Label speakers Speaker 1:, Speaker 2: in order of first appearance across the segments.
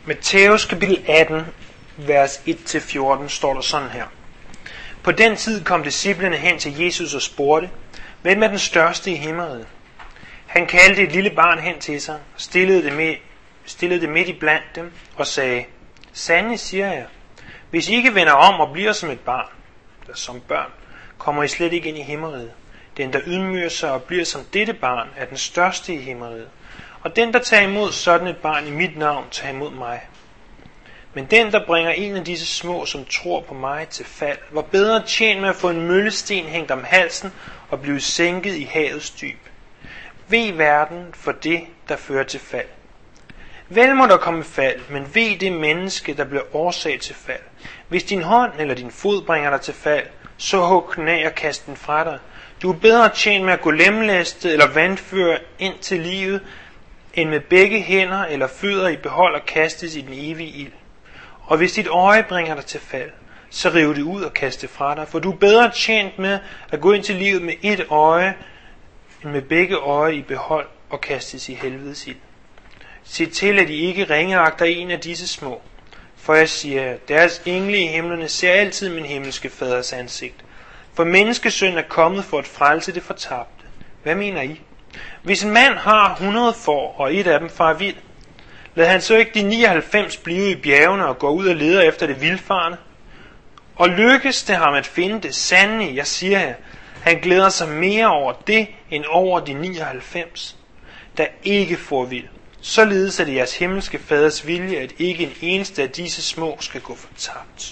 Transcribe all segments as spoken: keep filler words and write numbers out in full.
Speaker 1: Matthæus kapitel atten, vers et til fjorten, står der sådan her. På den tid kom disciplene hen til Jesus og spurgte, hvem er den største i himmeriget? Han kaldte et lille barn hen til sig, stillede det, med, stillede det midt i blandt dem og sagde, sandelig siger jeg, hvis I ikke vender om og bliver som et barn, der som børn, kommer I slet ikke ind i himmeriget. Den, der ydmyger sig og bliver som dette barn, er den største i himmeriget. Og den, der tager imod sådan et barn i mit navn, tager imod mig. Men den, der bringer en af disse små, som tror på mig, til fald, var bedre tjent med at få en møllesten hængt om halsen og blive sænket i havets dyb. Ved verden for det, der fører til fald. Vel må der komme fald, men ved det menneske, der bliver årsag til fald. Hvis din hånd eller din fod bringer dig til fald, så hug den af og kast den fra dig. Du er bedre tjent med at gå lemlæstet eller vandføre ind til livet, end med begge hænder eller fødder i behold og kastes i den evige ild. Og hvis dit øje bringer dig til fald, så riv det ud og kast det fra dig, for du er bedre tjent med at gå ind til livet med et øje, end med begge øje i behold og kastes i helvedes ild. Se til, at I ikke ringeagter en af disse små, for jeg siger, deres engle i himlene ser altid min himmelske faders ansigt. For menneskesøn er kommet for at frelse det fortabte. Hvad mener I? Hvis en mand har hundrede får, og et af dem farer vild, lad han så ikke de nioghalvfems blive i bjergene og gå ud og leder efter det vildfarne? Og lykkes det ham at finde det sande, jeg siger her, han glæder sig mere over det, end over de nioghalvfems, der ikke får vild. Således er det jeres himmelske faders vilje, at ikke en eneste af disse små skal gå fortabt.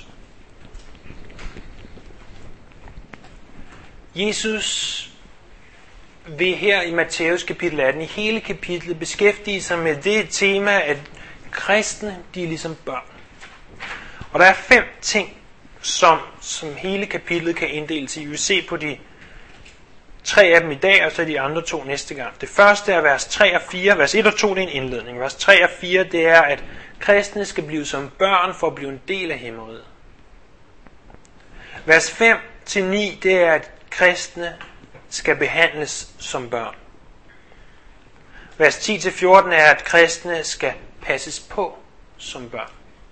Speaker 1: Jesus vil her i Matthæus kapitel atten, i hele kapitlet, beskæftige sig med det tema, at kristne, de er ligesom børn. Og der er fem ting, som, som hele kapitlet kan inddeles i. Vi vil se på de tre af dem i dag, og så de andre to næste gang. Det første er vers tre og fire. Vers et og to det er en indledning. Vers tre og fire det er, at kristne skal blive som børn for at blive en del af himmeriget. Vers fem til ni det er, at kristne skal behandles som børn. Vers ti til fjorten er, at kristne skal passes på som børn.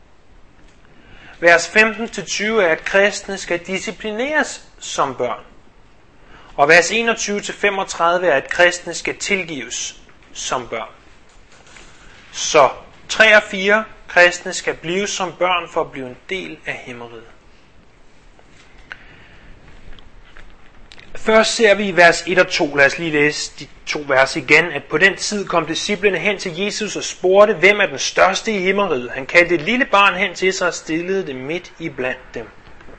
Speaker 1: Vers femten til tyve er, at kristne skal disciplineres som børn. Og vers enogtyve til femogtredive er, at kristne skal tilgives som børn. Så tre og fire kristne skal blive som børn for at blive en del af himmeriget. Først ser vi i vers et og to, lad os lige læse de to vers igen, at på den tid kom disciplene hen til Jesus og spurgte, hvem er den største i himmeriget. Han kaldte et lille barn hen til sig og stillede det midt i blandt dem.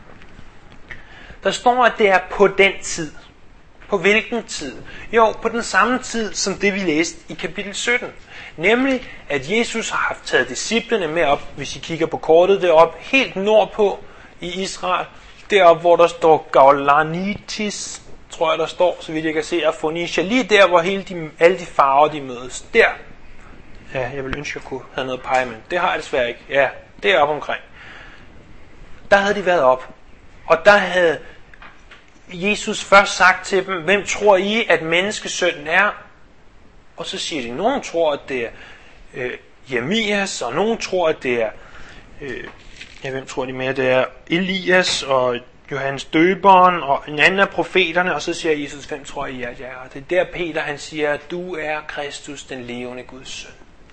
Speaker 1: Der står, at det er på den tid. På hvilken tid? Jo, på den samme tid, som det vi læste i kapitel sytten. Nemlig, at Jesus har haft taget disciplene med op, hvis I kigger på kortet deroppe, helt nordpå i Israel. Deroppe, hvor der står Gaulanitis, tror jeg der står, så vidt jeg kan se, og Phoenicia, lige der, hvor hele de, alle de farver de mødes. Der. Ja, jeg ville ønske, jeg kunne have noget pege med. Det har jeg desværre ikke. Ja, deroppe omkring. Der havde de været op. Og der havde Jesus først sagt til dem, hvem tror I, at menneskesønnen er? Og så siger de, nogen tror, at det er øh, Jeremias, og nogen tror, at det er, øh, ja, hvem tror de mere, det er Elias og Johannes døberen og en anden af profeterne, og så siger Jesus, hvem tror I, at jeg er? Det er der Peter, han siger, at du er Kristus, den levende Guds søn.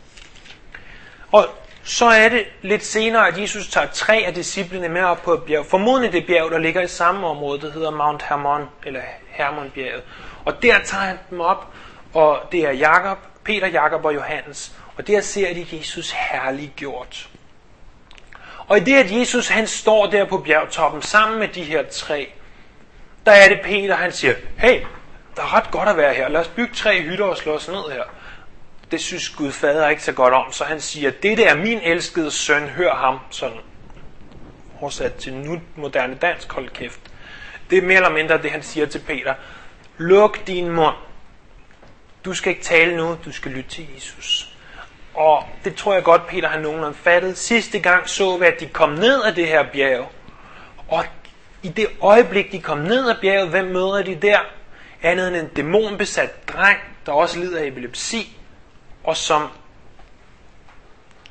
Speaker 1: Og så er det lidt senere, at Jesus tager tre af disciplene med op på et bjerg. Formodentlig det bjerg, der ligger i samme område, der hedder Mount Hermon, eller Hermonbjerget. Og der tager han dem op, og det er Jakob, Peter, Jakob og Johannes. Og der ser de Jesus herliggjort. Og i det, at Jesus han står der på bjergtoppen sammen med de her tre, der er det Peter, han siger, hey, der er ret godt at være her. Lad os bygge tre hytter og slå os ned her. Det synes Gud fader ikke så godt om, så han siger, dette er min elskede søn, hør ham, sådan oversat til nu moderne dansk, hold kæft. Det er mere eller mindre det, han siger til Peter. Luk din mund. Du skal ikke tale nu, du skal lytte til Jesus. Og det tror jeg godt, Peter har nogenlunde fattet. Sidste gang så vi, at de kom ned af det her bjerg. Og i det øjeblik, de kom ned af bjerget, hvem møder de der? Andet end en dæmonbesat dreng, der også lider af epilepsi, og som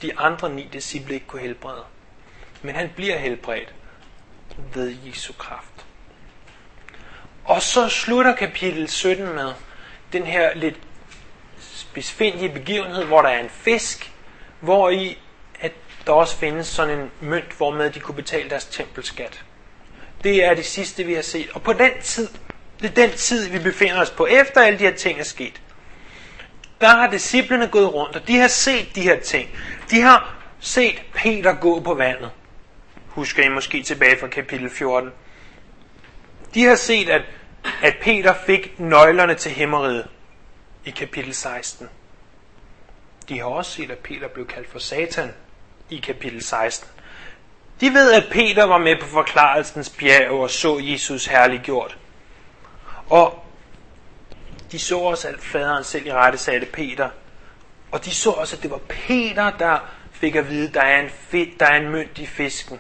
Speaker 1: de andre ni disciple ikke kunne helbrede. Men han bliver helbredt ved Jesu kraft. Og så slutter kapitel sytten med den her lidt spidsfindige begivenhed, hvor der er en fisk, hvor i at der også findes sådan en mønt, hvormed de kunne betale deres tempelskat. Det er det sidste, vi har set. Og på den tid, det er den tid, vi befinder os på, efter alle de her ting er sket, der har disciplene gået rundt, og de har set de her ting. De har set Peter gå på vandet. Husker I måske tilbage fra kapitel fjorten. De har set, at, at Peter fik nøglerne til himmeriget i kapitel seksten. De har også set, at Peter blev kaldt for Satan i kapitel seksten. De ved, at Peter var med på forklarelsens bjerg og så Jesus herliggjort. Og de så også, at faderen selv i rette satte Peter. Og de så også, at det var Peter, der fik at vide, at der er en, fedt, der er en mønt i fisken.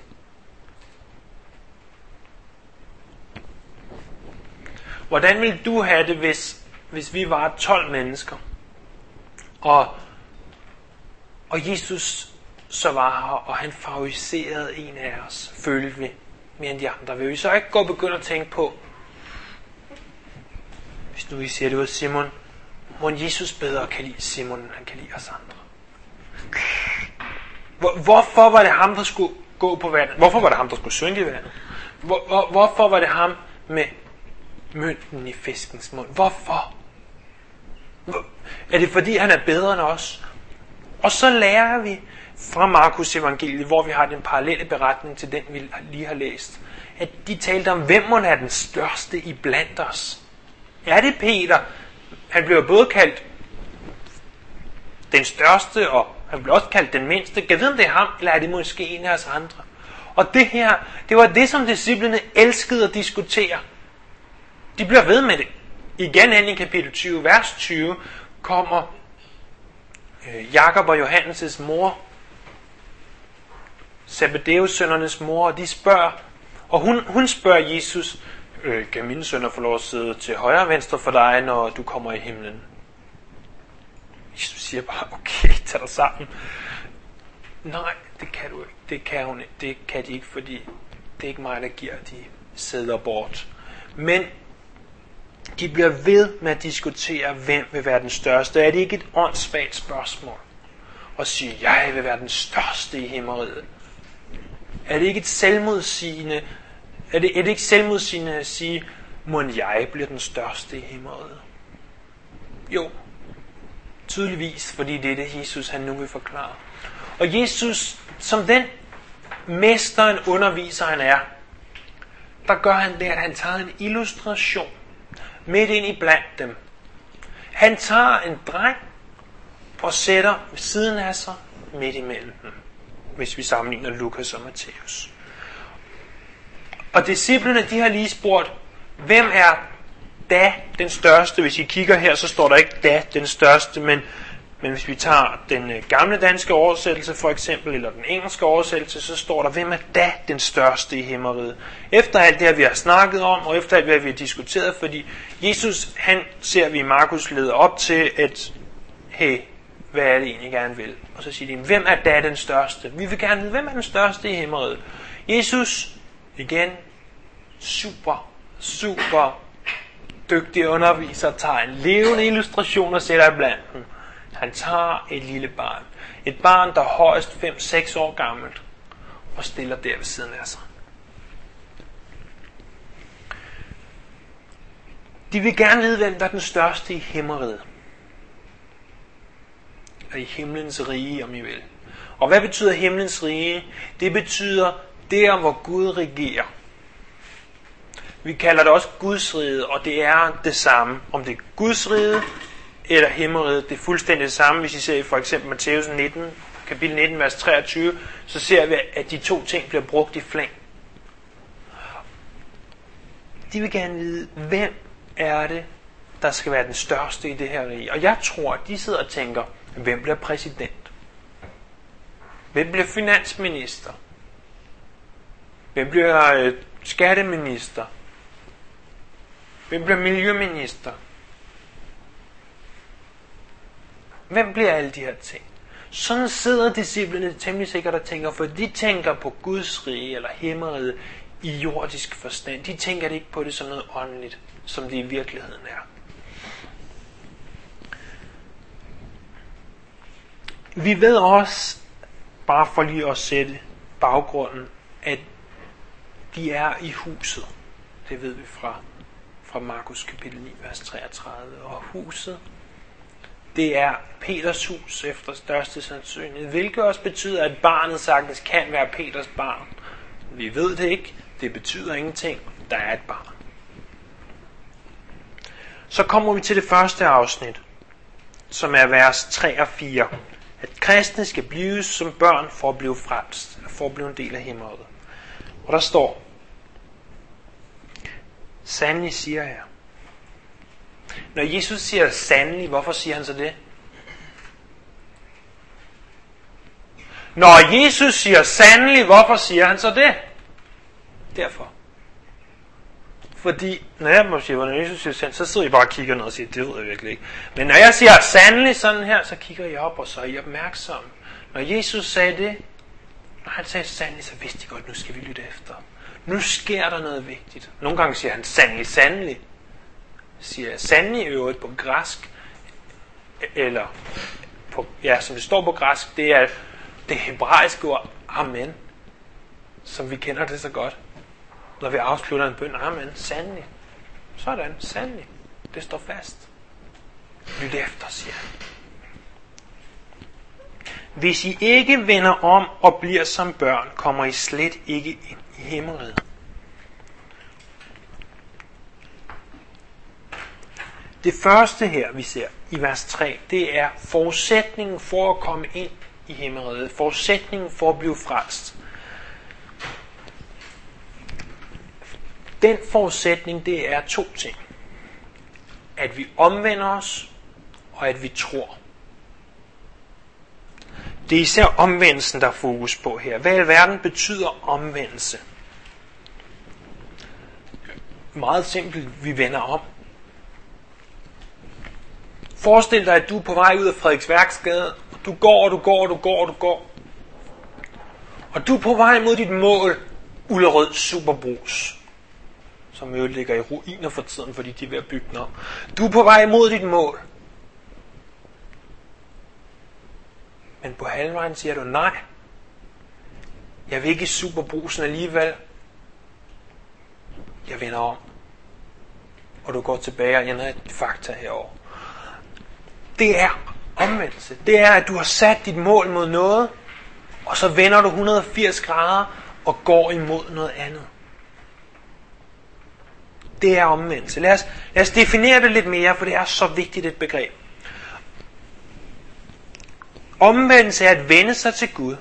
Speaker 1: Hvordan ville du have det, hvis, hvis vi var tolv mennesker, og, og Jesus så var her, og han favoriserede en af os, følte vi, mere end de andre? Vil vi så ikke gå og begynde at tænke på, hvis nu vi siger, det var Simon, må Jesus bedre kan lide Simon, end han kan lide os andre? Hvor, hvorfor var det ham, der skulle gå på vandet? Hvorfor var det ham, der skulle synke i vandet? Hvor, hvor, hvorfor var det ham med mønten i fiskens mund? Hvorfor? Hvor, er det fordi, han er bedre end os? Og så lærer vi fra Markus evangeliet, hvor vi har den parallelle beretning til den, vi lige har læst, at de talte om, hvem må er den største i blandt os? Er det Peter? Han blev både kaldt den største, og han blev også kaldt den mindste. Kan vide, om det er ham, eller er det måske en af os andre? Og det her, det var det, som disciplene elskede at diskutere. De bliver ved med det. Igen hen i kapitel tyve, vers tyve, kommer øh, Jakob og Johannes' mor, Zebedeus sønnernes mor, og de spørger, og hun, hun spørger Jesus, øh, kan mine sønner få lov at sidde til højre og venstre for dig, når du kommer i himlen? Jesus siger bare, okay, tag dig sammen. Nej, det kan du ikke. Det kan hun ikke. Det kan de ikke, fordi det er ikke mig, der giver de sæder bort. Men de bliver ved med at diskutere, hvem vil være den største. Er det ikke et åndssvagt spørgsmål at sige, jeg vil være den største i himmeriget? Er det ikke et selvmodsigende, er det, er det ikke selvmodsigende at sige, må jeg bliver den største i himmeriget? Jo, tydeligvis, fordi det er det, Jesus han nu vil forklare. Og Jesus, som den mester, en underviser han er, der gør han det, at han tager en illustration midt ind i blandt dem. Han tager en dreng og sætter ved siden af sig midt imellem dem, hvis vi sammenligner Lukas og Matthæus. Og disciplene, de har lige spurgt, hvem er da den største? Hvis I kigger her, så står der ikke da den største, men, men hvis vi tager den gamle danske oversættelse for eksempel, eller den engelske oversættelse, så står der, hvem er da den største i himmeriget? Efter alt det her, vi har snakket om, og efter alt det, vi har diskuteret, fordi Jesus, han ser vi i Markus leder op til, at hey, hvad er det egentlig gerne vil? Og så siger de, hvem er da den største? Vi vil gerne vide, hvem er den største i himmeriget? Jesus, igen, super, super dygtig underviser, tager en levende illustration og sætter blandt dem. Han tager et lille barn. Et barn, der er højst fem seks år gammelt, og stiller der ved siden af sig. De vil gerne vide, hvem der er den største i himmeriget. Og i himlens rige, om I vil. Og hvad betyder himlens rige? Det betyder der, hvor Gud regerer. Vi kalder det også Guds rige, og det er det samme. Om det er Guds rige eller himmeriget, det er fuldstændig det samme. Hvis I ser for eksempel Matthæus nitten, kapitel nitten, vers treogtyve, så ser vi, at de to ting bliver brugt i flæng. De vil gerne vide, hvem er det, der skal være den største i det her rige. Og jeg tror, at de sidder og tænker, hvem bliver præsident? Hvem bliver finansminister? Hvem bliver øh, skatteminister? Hvem bliver miljøminister? Hvem bliver alle de her ting? Sådan sidder disciplene temmelig sikkert og tænker, for de tænker på Guds rige eller himmeriget i jordisk forstand. De tænker ikke på det som noget åndeligt, som det i virkeligheden er. Vi ved også, bare for lige at sætte baggrunden, at de er i huset. Det ved vi fra, fra Markus kapitel ni, vers treogtredive. Og huset, det er Peters hus efter største sandsynlighed, hvilket også betyder, at barnet sagtens kan være Peters barn. Vi ved det ikke. Det betyder ingenting. Der er et barn. Så kommer vi til det første afsnit, som er vers tre og fire. At kristne skal blive som børn for at blive frelst, for at blive en del af himmeriget. Og der står, sandelig siger jeg. Når Jesus siger sandelig, hvorfor siger han så det? Når Jesus siger sandelig, hvorfor siger han så det? Derfor. Fordi, når jeg må sige, når Jesus siger sandelig, så sidder I bare og kigger ned og siger, det ved jeg virkelig ikke. Men når jeg siger sandelig sådan her, så kigger I op, og så er I opmærksomme. Når Jesus sagde det, når han sagde sandelig, så vidste I godt, nu skal vi lytte efter. Nu sker der noget vigtigt. Nogle gange siger han sandelig, sandelig. Siger sandelig i øvrigt på græsk, eller på, ja, som det står på græsk, det er det hebraiske ord amen, som vi kender det så godt. Når vi afslutter en bøn, amen, sandelig. Sådan, sandelig. Det står fast. Lyt efter, siger han. Hvis I ikke vender om og bliver som børn, kommer I slet ikke ind i himmeriget. Det første her, vi ser i vers tre, det er forudsætningen for at komme ind i himmeriget. Forudsætningen for at blive frelst. Den forudsætning, det er to ting. At vi omvender os, og at vi tror. Det er især omvendelsen, der er fokus på her. Hvad i alverden betyder omvendelse? Meget simpelt, vi vender om. Forestil dig, at du er på vej ud af Frederiksværksgade. Du går, og du går, og du går, og du går. Og du er på vej mod dit mål, Ullerød Superbrus, som jo ligger i ruiner for tiden, fordi de er ved at bygge den om. Du er på vej mod dit mål. Men på halvvejen siger du, nej, jeg vil ikke i Superbrusen alligevel. Jeg vender om. Og du går tilbage og ændrer et fakta herover. Det er omvendelse. Det er, at du har sat dit mål mod noget, og så vender du et hundrede og firs grader og går imod noget andet. Det er omvendelse. Lad os, lad os definere det lidt mere, for det er så vigtigt et begreb. Omvendelse er at vende sig til Gud,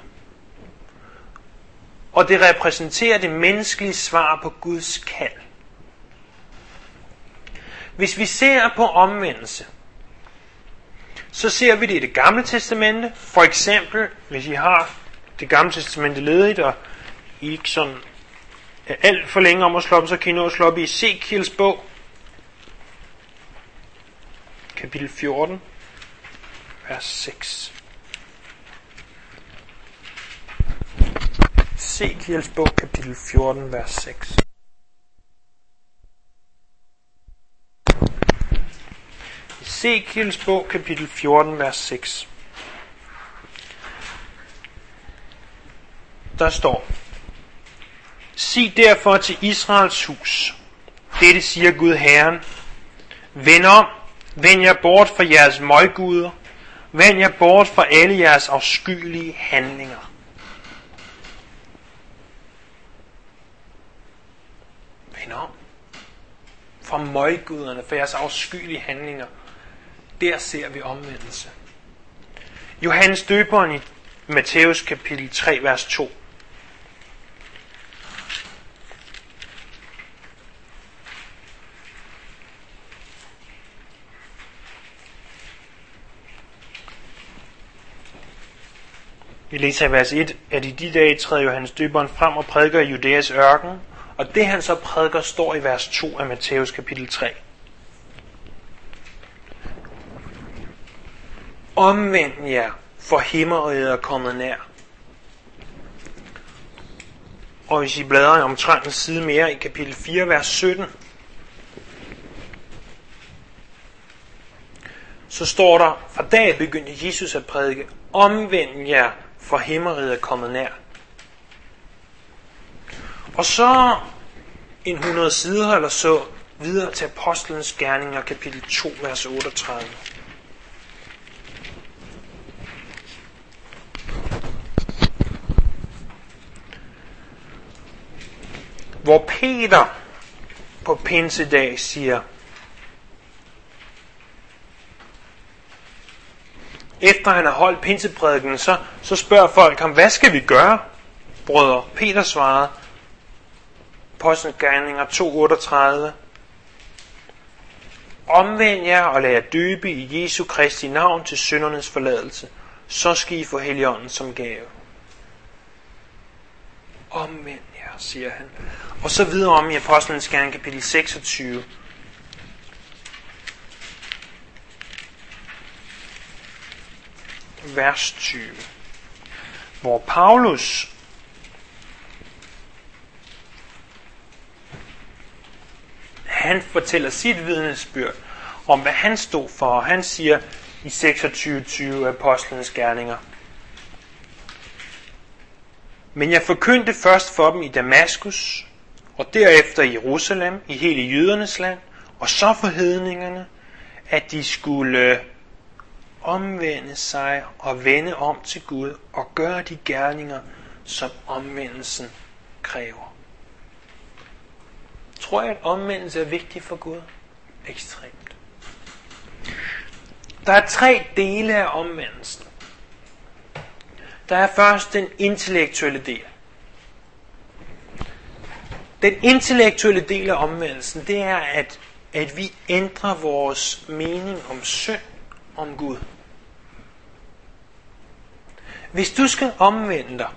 Speaker 1: og det repræsenterer det menneskelige svar på Guds kald. Hvis vi ser på omvendelse, så ser vi det i det gamle testamente. For eksempel, hvis I har det gamle testamente ledigt, og I ikke sådan er alt for længe om at slå op, så kan I nå at slå op i Ezekiels bog, kapitel fjorten, vers seks. Ezekiels bog, kapitel fjorten, vers seks. Ezekiels bog, kapitel fjorten, vers seks. Der står: sig derfor til Israels hus, dette siger Gud Herren, vend om, vend jer bort fra jeres møgguder, vend jer bort fra alle jeres afskyelige handlinger. Vend om fra møgguderne, fra jeres afskyelige handlinger. Der ser vi omvendelse. Johannes døberen i Matthæus kapitel tre, vers to. Vi læser i vers et, at i de dage træder Johannes døberen frem og prædiker i Judæas ørken, og det han så prædiker står i vers to af Matthæus kapitel tre. Omvend jer, for himmeriget er kommet nær. Og hvis I bladrer omtrent en side mere i kapitel fire, vers sytten, så står der, fra dag begyndte Jesus at prædike, omvend jer, for himmeriget er kommet nær. Og så en hundrede sider eller så videre til Apostlenes Gerninger, kapitel to, vers otteogtredive. Hvor Peter på pinsedag siger, efter han har holdt pinseprædiken, så, så spørger folk ham, hvad skal vi gøre, brødre? Peter svarede, Apostlenes Gerninger to otteogtredive, omvend jer og lad jer døbe i Jesu Kristi navn til syndernes forladelse, så skal I få Helligånden som gave. Omvend jer, siger han. Og så videre om i Apostlenes Gerninger kapitel seksogtyve. Vers tyve. Hvor Paulus han fortæller sit vidnesbyrd om, hvad han stod for, og han siger i seksogtyve tyve af Apostlenes Gerninger. Men jeg forkyndte først for dem i Damaskus, og derefter i Jerusalem, i hele jødernes land, og så for hedningerne, at de skulle omvende sig og vende om til Gud og gøre de gerninger, som omvendelsen kræver. Tror jeg, at omvendelse er vigtig for Gud? Ekstremt. Der er tre dele af omvendelsen. Der er først den intellektuelle del. Den intellektuelle del af omvendelsen, det er, at, at vi ændrer vores mening om synd, om Gud. Hvis du skal omvende dig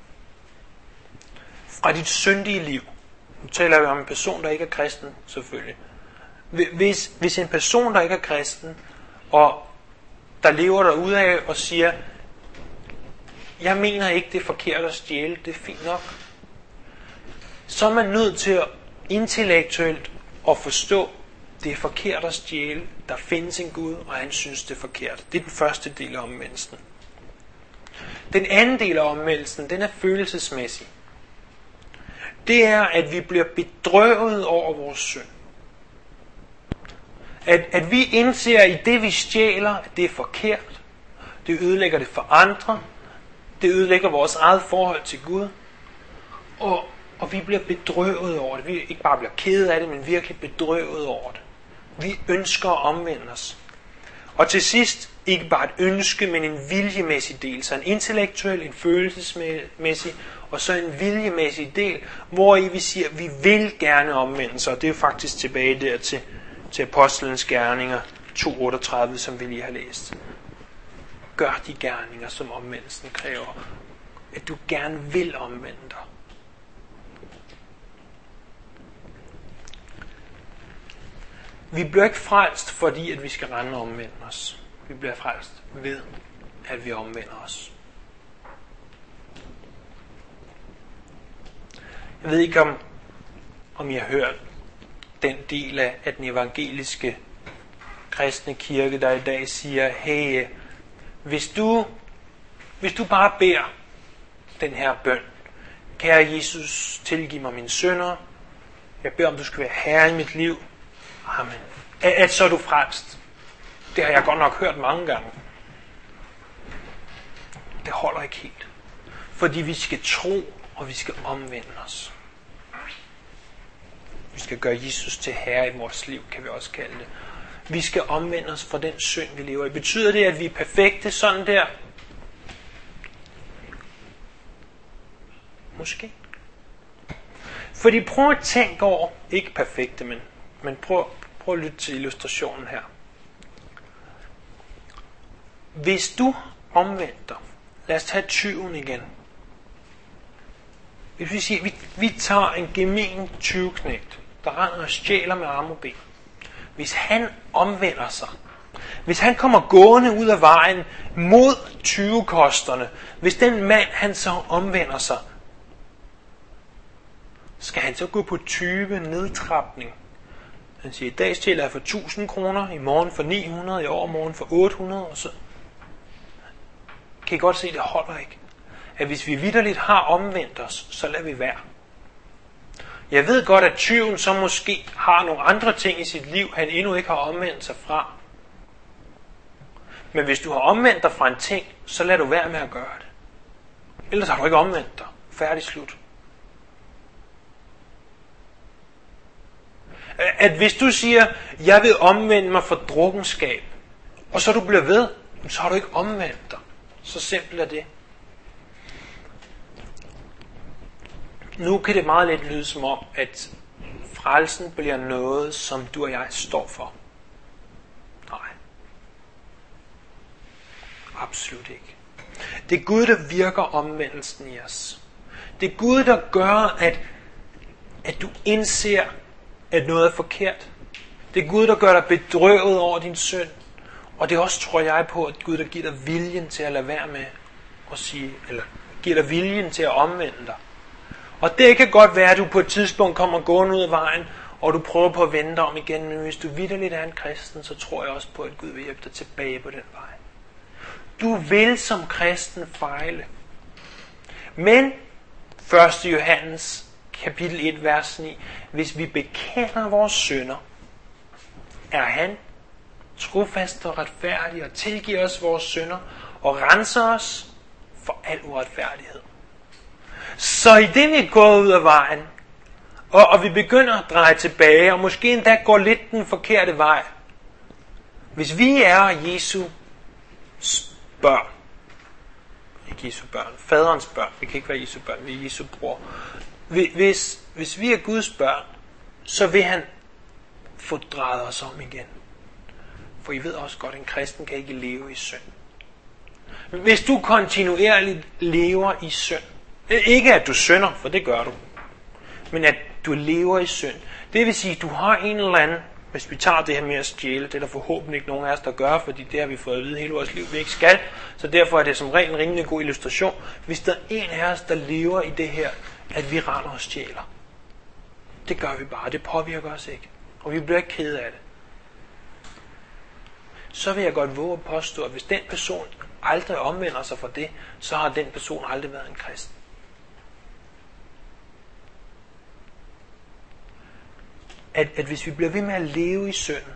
Speaker 1: fra dit syndige liv, nu taler vi om en person, der ikke er kristen, selvfølgelig. Hvis, hvis en person, der ikke er kristen, og der lever der ud af og siger, jeg mener ikke, det er forkert at stjæle, det er fint nok, så er man nødt til at intellektuelt at forstå, det er forkert at stjæle, der findes en Gud, og han synes, det er forkert. Det er den første del af omvendelsen. Den anden del af omvendelsen, den er følelsesmæssig. Det er, at vi bliver bedrøvet over vores synd. At, at vi indser i det, vi stjæler, at det er forkert. Det ødelægger det for andre. Det ødelægger vores eget forhold til Gud. Og, og vi bliver bedrøvet over det. Vi ikke bare bliver kede af det, men virkelig bedrøvet over det. Vi ønsker at omvende os. Og til sidst, ikke bare et ønske, men en viljemæssig del. Så en intellektuel, en følelsesmæssig, og så en viljemæssig del, hvor vi siger, at vi vil gerne omvende sig. Og det er faktisk tilbage der til, til Apostlenes Gerninger to otteogtredive, som vi lige har læst. Gør de gerninger, som omvendelsen kræver. At du gerne vil omvende dig. Vi bliver ikke frelst, fordi at vi skal rende og omvende os. Vi bliver frelst ved, at vi omvender os. Jeg ved ikke, om, om I har hørt den del af, af den evangeliske kristne kirke, der i dag siger, hey, hvis du, hvis du bare beder den her bøn, kære Jesus, tilgiv mig mine synder, jeg beder om, du skal være herre i mit liv, amen, at, at så er du frelst. Det har jeg godt nok hørt mange gange. Det holder ikke helt. Fordi vi skal tro, og vi skal omvende os. Vi skal gøre Jesus til herre i vores liv, kan vi også kalde det. Vi skal omvende os fra den synd, vi lever i. Betyder det, at vi er perfekte sådan der? Måske. Fordi prøv at tænke over, ikke perfekte, men, men prøv, prøv at lytte til illustrationen her. Hvis du omvender, lad os tage tyven igen. Hvis vi siger, vi, vi tager en gemen tyveknægt, der render og stjæler med arme og ben. Hvis han omvender sig, Hvis han kommer gående ud af vejen mod tyvekosterne, hvis den mand han så omvender sig, skal han så gå på tyve nedtrapning? Han siger, i dag stjæler jeg for tusind kroner, i morgen for ni hundrede, i overmorgen for otte hundrede, og så kan I godt se, at det holder ikke. At hvis vi vitterligt har omvendt os, så lader vi være. Jeg ved godt, at tyven så måske har nogle andre ting i sit liv, han endnu ikke har omvendt sig fra. Men hvis du har omvendt dig fra en ting, så lad du være med at gøre det. Ellers har du ikke omvendt dig. Færdig slut. At hvis du siger, jeg vil omvende mig fra drukkenskab, og så du bliver ved, så har du ikke omvendt dig. Så simpelt er det. Nu kan det meget let lyde som om, at frelsen bliver noget, som du og jeg står for. Nej. Absolut ikke. Det er Gud, der virker omvendelsen i os. Det er Gud, der gør, at, at du indser, at noget er forkert. Det er Gud, der gør dig bedrøvet over din synd. Og det er også, tror jeg på, at Gud, der giver dig viljen til at lade være med at sige, eller giver dig viljen til at omvende dig. Og det kan godt være, at du på et tidspunkt kommer gående ud af vejen, og du prøver på at vende dig om igen. Men hvis du vitterligt er en kristen, så tror jeg også på, at Gud vil hjælpe dig tilbage på den vej. Du vil som kristen fejle. Men første Johannes kapitel et, vers ni. Hvis vi bekender vores synder, er han trofast og retfærdig og tilgiver os vores synder og renser os for al uretfærdighed. Så i det vi er gået ud af vejen, og, og vi begynder at dreje tilbage, og måske endda går lidt den forkerte vej. Hvis vi er Jesu børn, ikke Jesu børn, faderens børn, vi kan ikke være Jesu børn, vi er Jesu bror. Hvis, hvis vi er Guds børn, så vil han få drejet os om igen. For I ved også godt, at en kristen kan ikke leve i synd. Hvis du kontinuerligt lever i synd, ikke at du synder, for det gør du, men at du lever i synd, det vil sige, at du har en eller anden, hvis vi tager det her med at stjæle, det er der forhåbentlig ikke nogen af os, der gør, fordi det har vi fået at vide hele vores liv, vi ikke skal, så derfor er det som regel en rimelig god illustration. Hvis der er en af os, der lever i det her, at vi render og stjæler, det gør vi bare, det påvirker os ikke, og vi bliver ikke kede af det. Så vil jeg godt våge at påstå, at hvis den person aldrig omvender sig fra det, så har den person aldrig været en kristen. At, at hvis vi bliver ved med at leve i synden,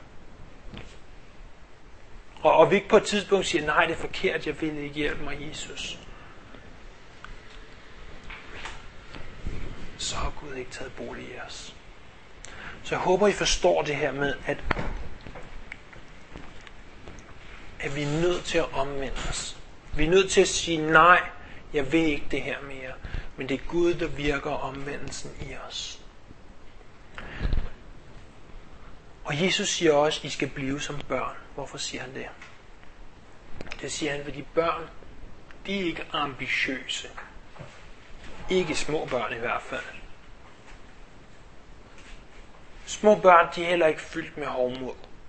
Speaker 1: og, og vi ikke på et tidspunkt siger, nej, det er forkert, jeg vil ikke hjælpe mig, Jesus, så har Gud ikke taget bolig i os. Så jeg håber, I forstår det her med, at, at vi er nødt til at omvende os. Vi er nødt til at sige, nej, jeg vil ikke det her mere, men det er Gud, der virker omvendelsen i os. Og Jesus siger også, at I skal blive som børn. Hvorfor siger han det? Det siger han, fordi børn, de er ikke ambitiøse. Ikke små børn i hvert fald. Små børn, de er heller ikke fyldt med hovmod.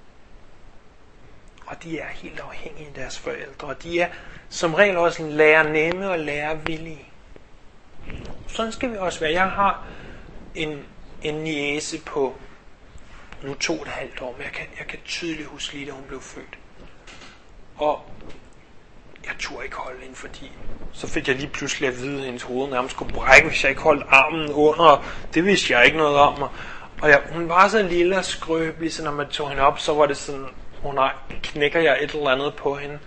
Speaker 1: Og de er helt afhængige af deres forældre. Og de er som regel også lærer nemme og lærer villige. Sådan skal vi også være. Jeg har en, en niece på nu to og et halvt år, men jeg kan, jeg kan tydeligt huske lige, da hun blev født. Og jeg turde ikke holde hende, fordi så fik jeg lige pludselig at vide, at hendes hoved nærmest skulle brække, hvis jeg ikke holdt armen under, og det vidste jeg ikke noget om. Og, og jeg, hun var så lille og skrøbelig, så når man tog hende op, så var det sådan, åh oh nej, knækker jeg et eller andet på hende.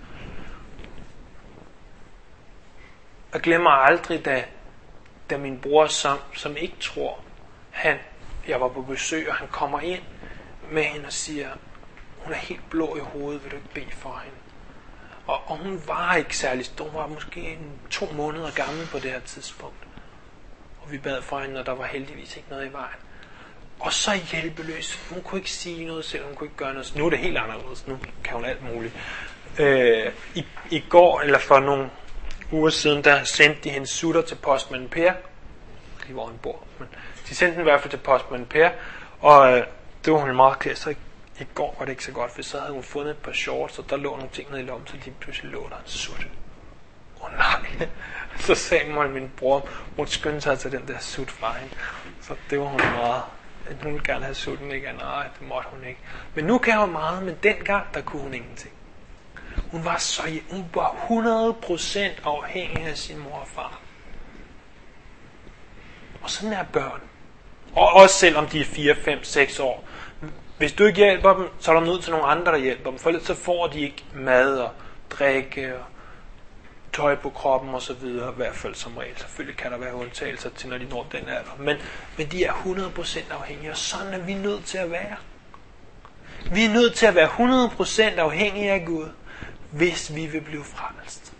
Speaker 1: Jeg glemmer aldrig, da, da min bror, som, som ikke tror, han, jeg var på besøg, og han kommer ind med hende og siger, hun er helt blå i hovedet, vil du ikke bede for hende? Og, og hun var ikke særlig stor, hun var måske en, to måneder gammel på det her tidspunkt. Og vi bad for hende, og der var heldigvis ikke noget i vejen. Og så hjælpeløs. Hun kunne ikke sige noget selv, hun kunne ikke gøre noget. Nu er det helt anderledes, nu kan hun alt muligt. Øh, i, I går, eller for nogle uger siden, der sendte de hendes sutter til postmand Per. Lige hvor han bor. Men de sendte den i hvert fald til postmand Per. Og øh, det var hun meget klædt, så I går var det ikke så godt, for så havde hun fundet et par shorts, og der lå nogle ting nede i lommen, så lige pludselig lå der en sut. Åh oh, nej. Så sagde mig min bror, hun skyndte sig til den der sut fra hende. Så det var hun meget. Hun ville gerne have sutten, ikke? Nej, det måtte hun ikke. Men nu kan hun meget, men dengang, der kunne hun ingenting. Hun var så, hun var hundrede procent afhængig af sin mor og far. Og sådan er børn. Og også selvom de er fire, fem, seks år. Hvis du ikke hjælper dem, så er der nødt til nogle andre, der hjælper dem. For ellers så får de ikke mad og drikke og tøj på kroppen og så videre. I hvert fald som regel. Selvfølgelig kan der være undtagelser til, når de når den alder. Men, men de er hundrede procent afhængige, og sådan er vi nødt til at være. Vi er nødt til at være hundrede procent afhængige af Gud, hvis vi vil blive frelst.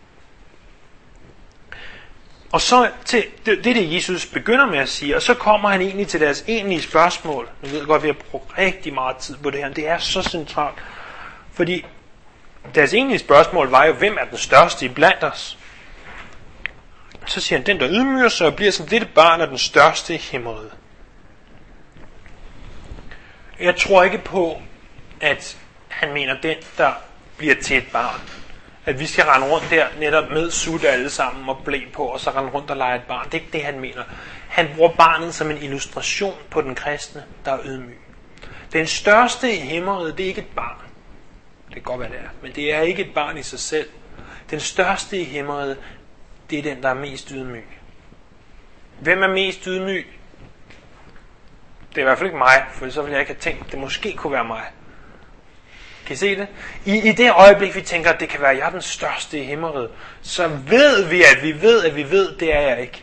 Speaker 1: Og så til, det, det er det, Jesus begynder med at sige, og så kommer han egentlig til deres egentlige spørgsmål. Jeg ved godt, at vi har brugt rigtig meget tid på det her, men det er så centralt. Fordi deres egentlige spørgsmål var jo, hvem er den største i blandt os? Så siger han, den der ydmyger sig og bliver som dette barn er den største i himmeriget. Jeg tror ikke på, at han mener den, der bliver til et barn. At vi skal rende rundt der netop med sut alle sammen og blæ på, og så rende rundt og lege et barn. Det er ikke det, han mener. Han bruger barnet som en illustration på den kristne, der er ydmyg. Den største i himmeriget, det er ikke et barn. Det kan godt være, det er. Men det er ikke et barn i sig selv. Den største i himmeriget, det er den, der er mest ydmyg. Hvem er mest ydmyg? Det er i hvert fald ikke mig, for så ville jeg ikke have tænkt, at det måske kunne være mig. Kan I se det? I, i det øjeblik, vi tænker, at det kan være, at jeg er den største i himmeriget, så ved vi, at vi ved, at vi ved, det er jeg ikke.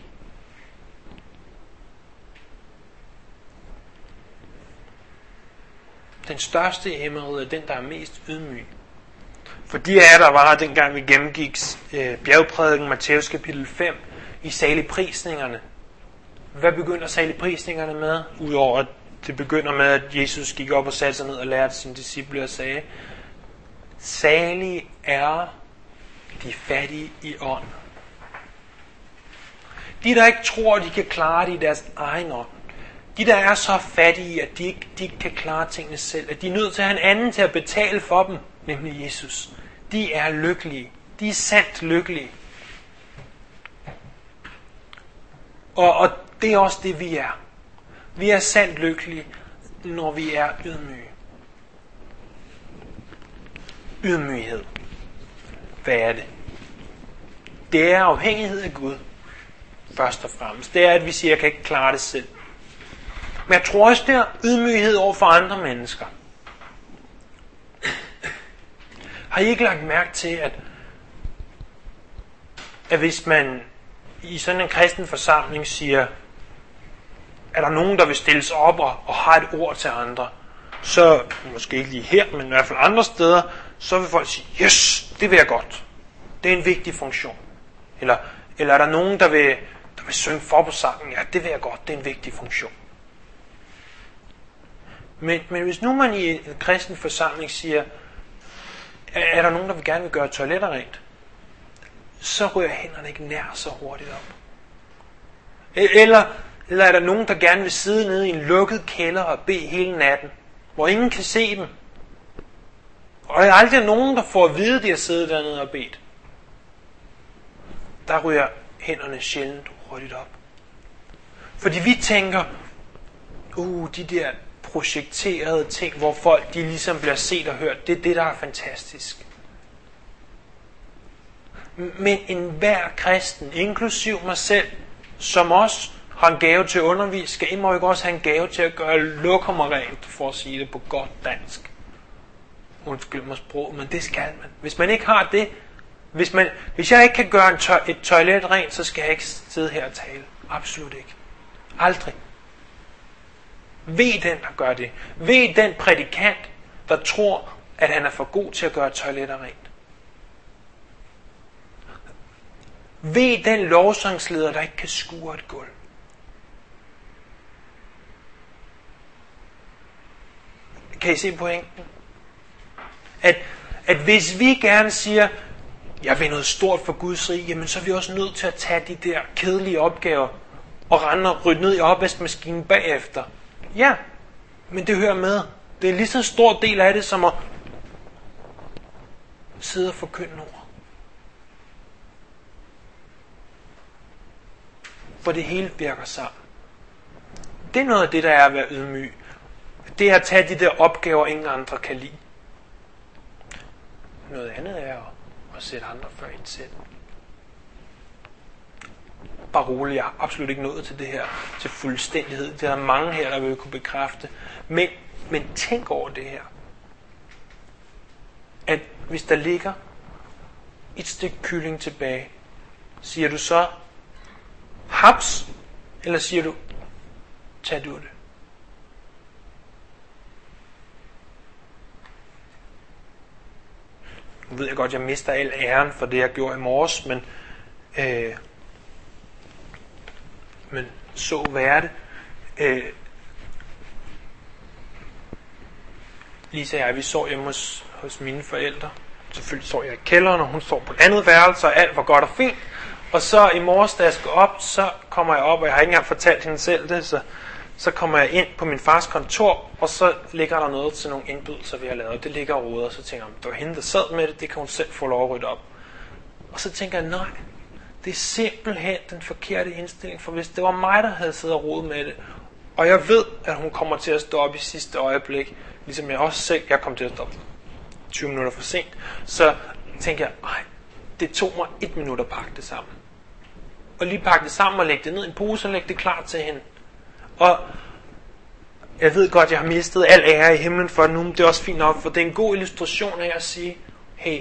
Speaker 1: Den største i himmeriget er den, der er mest ydmyg. For de af jer, der var her, dengang vi gennemgik øh, bjergprædiken, Matthæus kapitel fem, i saligprisningerne. Hvad begynder saligprisningerne med? Udover at det begynder med, at Jesus gik op og satte sig ned og lærte sine disciple og sagde, salige er de fattige i ånd. De, der ikke tror, de kan klare det i deres egen ånd. De, der er så fattige, at de ikke, de ikke kan klare tingene selv. At de er nødt til at have en anden til at betale for dem, nemlig Jesus. De er lykkelige. De er sandt lykkelige. Og, og det er også det, vi er. Vi er sandt lykkelige, når vi er ydmyge. Ydmyghed. Hvad er det? Det er afhængighed af Gud. Først og fremmest. Det er, at vi siger, at jeg kan ikke klare det selv. Men jeg tror også, det er ydmyghed over for andre mennesker. Har I ikke lagt mærke til, at, at hvis man i sådan en kristen forsamling siger, er der nogen, der vil stille sig op og, og har et ord til andre, så, måske ikke lige her, men i hvert fald andre steder, så vil folk sige, yes, det vil jeg godt. Det er en vigtig funktion. Eller, eller er der nogen, der vil, der vil synge for på sangen, ja, det vil jeg godt, det er en vigtig funktion. Men, men hvis nu man i en kristen forsamling siger, er, er der nogen, der vil gerne vil gøre toiletter rent, så ryger hænderne ikke nær så hurtigt op. Eller, eller er der nogen, der gerne vil sidde nede i en lukket kælder og bede hele natten, hvor ingen kan se dem. Og der er aldrig nogen, der får at vide, at de har siddet dernede og bedt. Der ryger hænderne sjældent hurtigt op. Fordi vi tænker, uh, de der projekterede ting, hvor folk de ligesom bliver set og hørt, det er det, der er fantastisk. Men enhver kristen, inklusiv mig selv, som også har en gave til at undervise, skal I må ikke også have en gave til at gøre lokummer rent, for at sige det på godt dansk. Undskyld mig sprog, men det skal man. Hvis man ikke har det, hvis, man, hvis jeg ikke kan gøre en tøj, et toilet rent, så skal jeg ikke sidde her og tale. Absolut ikke. Aldrig. Ved den, der gør det. Ved den prædikant, der tror, at han er for god til at gøre toiletter rent. Ved den lovsangsleder, der ikke kan skure et gulv. Kan I se pointen? At, at hvis vi gerne siger, jeg vil noget stort for Guds rige, jamen så er vi også nødt til at tage de der kedelige opgaver og rende og rydde ned i opvaskemaskinen bagefter. Ja, men det hører med. Det Det er en lige så stor del af det, som at sidde og forkynde ord. For det hele virker sammen. Det er noget af det, der er at være ydmyg. Det er at tage de der opgaver, ingen andre kan lide. Noget andet er at sætte andre før en selv. Bare roligt, jeg har absolut ikke nået til det her, til fuldstændighed. Det er der mange her, der vil kunne bekræfte. Men, men tænk over det her. At hvis der ligger et stykke kylling tilbage, siger du så, haps, eller siger du, tag du det? Nu ved jeg godt, jeg mister al æren for det, jeg gjorde i morges, men, øh, men så være det. Øh, Lisa og jeg, vi sov hjemme hos, hos mine forældre. Selvfølgelig sov jeg i kælderen, og hun sov på et andet værelse, og alt var godt og fint. Og så i morges, da jeg skal op, så kommer jeg op, og jeg har ikke engang fortalt hende selv det, så, så kommer jeg ind på min fars kontor, og så ligger der noget til nogle indbydelser, vi har lavet. Det ligger og roder, og så tænker jeg, det var hende, der sad med det, det kan hun selv få lov at rydde op. Og så tænker jeg, nej, det er simpelthen den forkerte indstilling, for hvis det var mig, der havde siddet og rodet med det, og jeg ved, at hun kommer til at stå op i sidste øjeblik, ligesom jeg også selv, jeg kom til at stå tyve minutter for sent, så tænker jeg, nej, det tog mig et minut at pakke det sammen. Og lige pakke det sammen og lægge det ned i en pose og lægge det klar til hende. Og jeg ved godt, jeg har mistet al ære i himlen for det nu, men det er også fint nok, for det er en god illustration af at sige, hey,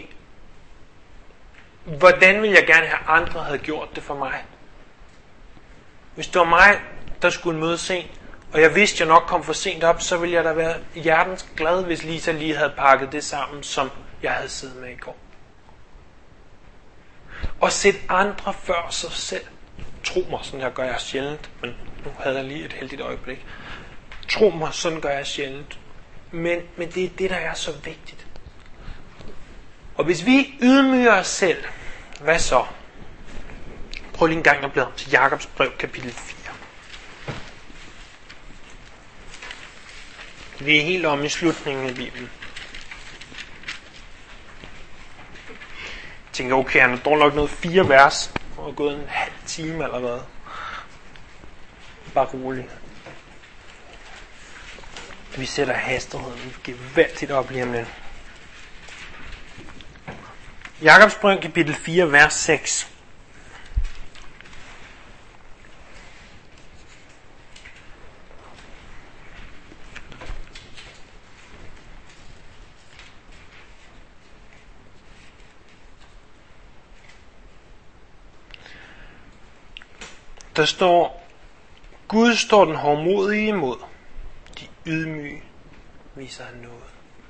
Speaker 1: hvordan ville jeg gerne have andre havde gjort det for mig? Hvis det var mig, der skulle møde sent, og jeg vidste, jeg nok kom for sent op, så ville jeg da være hjertens glad, hvis Lisa lige havde pakket det sammen, som jeg havde siddet med i går. Og sæt andre før sig selv. Tro mig, sådan her gør jeg sjældent, men nu havde jeg lige et heldigt øjeblik. Tro mig, sådan gør jeg sjældent. Men, men det er det, der er så vigtigt. Og hvis vi ydmyger os selv, hvad så? Prøv lige en gang at bladre til Jakobs brev, kapitel fire. Vi er helt om i slutningen af Bibelen. Jeg tænker, okay, han har dog nok noget fire vers, og er gået en halv time eller hvad. Bare roligt. Vi sætter hastigheden gevaldigt op lige om lidt. Jakobs brev, kapitel fire, vers seks. Der står, Gud står den hovmodige imod, de ydmyge viser han noget.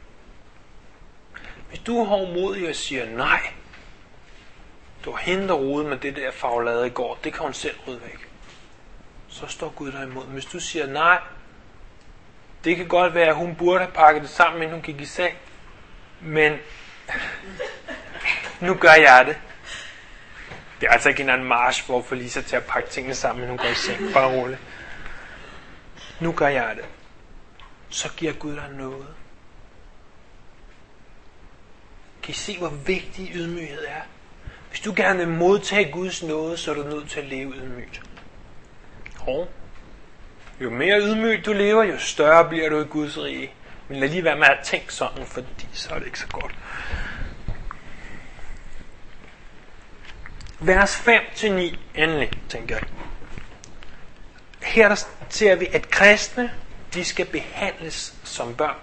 Speaker 1: Hvis du er hovmodig og siger, nej, du har hende der rode med det der faglade i går, det kan hun selv rydde væk, så står Gud der imod. Hvis du siger, nej, det kan godt være, at hun burde have pakket det sammen, inden hun gik i seng, men nu gør jeg det. Det er altså ikke en anden march, hvor for Lisa til at pakke tingene sammen, men hun går i seng. Bare roligt. Nu gør jeg det. Så giver Gud dig noget. Kan I se, hvor vigtig ydmyghed er? Hvis du gerne vil modtage Guds nåde, så er du nødt til at leve ydmygt. Og jo mere ydmygt du lever, jo større bliver du i Guds rige. Men lad lige være med at tænke sådan, fordi så er det ikke så godt. Vers fem til ni, endelig, tænker jeg. Her der ser vi, at kristne, de skal behandles som børn.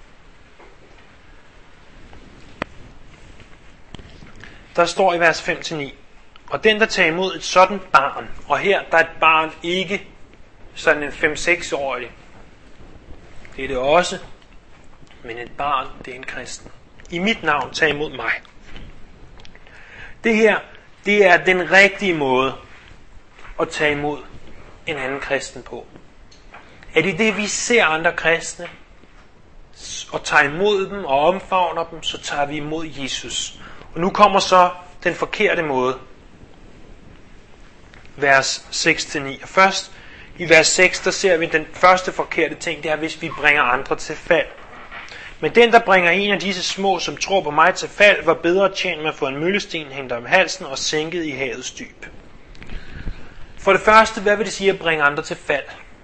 Speaker 1: Der står i vers fem til ni, og den, der tager imod et sådan barn, og her der er et barn ikke sådan en fem seks årig, det er det også, men et barn, det er en kristen. I mit navn, tag imod mig. Det her, det er den rigtige måde at tage imod en anden kristen på. Er det det, vi ser andre kristne, og tager imod dem og omfavner dem, så tager vi imod Jesus. Og nu kommer så den forkerte måde. Vers seks til ni. Og først i vers seks, der ser vi den første forkerte ting, det er, hvis vi bringer andre til fald. Men den, der bringer en af disse små, som tror på mig, til fald, var bedre tjent med at få en møllesten hængt om halsen og sænket i havets dyb. For det første, hvad vil det sige at bringe andre til fald?